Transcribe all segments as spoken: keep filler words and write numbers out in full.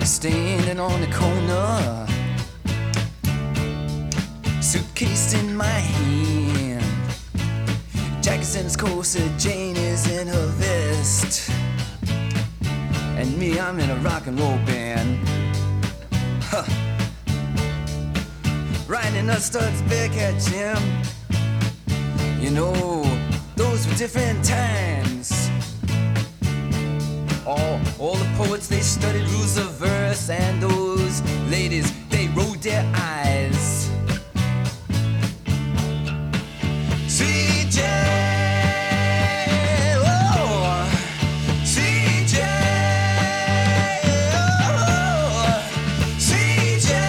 standing on the corner, suitcase in my hand, Jack's in his corset, Jane is in her vest, and me, I'm in a rock and roll band. Huh. Riding a Studs Bearcat, Jim. You know, those were different times. All, all the poets, they studied rules of verse, and those ladies, they rolled their eyes. C J, oh, C J, oh, C J.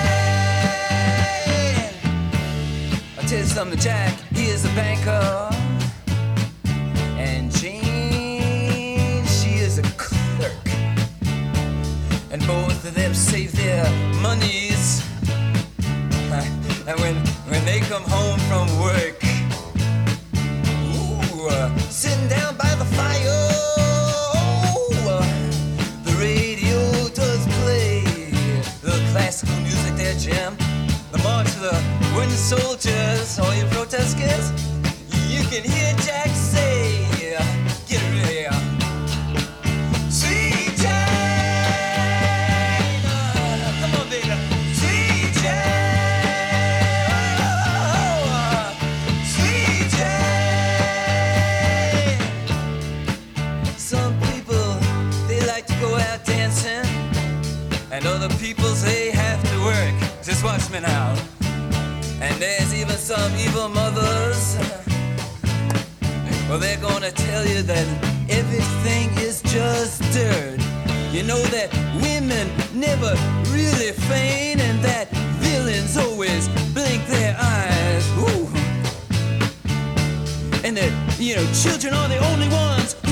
I'll tell you something, Jack, he is a banker, and Jane, she is a clerk, and both of them save their monies, and when, when they come home from work, ooh, uh, sitting down by the fire, oh, the radio does play the classical music there, Jim. The march of the wooden soldiers, all you protesters, you can hear Jack say, get ready, C J, come on, baby, C J, oh, C J. Some people, they like to go out dancing, and other people, they have to work. Just watch me now. And there's even some evil mothers, well, they're gonna tell you that everything is just dirt. You know that women never really feign, and that villains always blink their eyes. Ooh. And that, you know, children are the only ones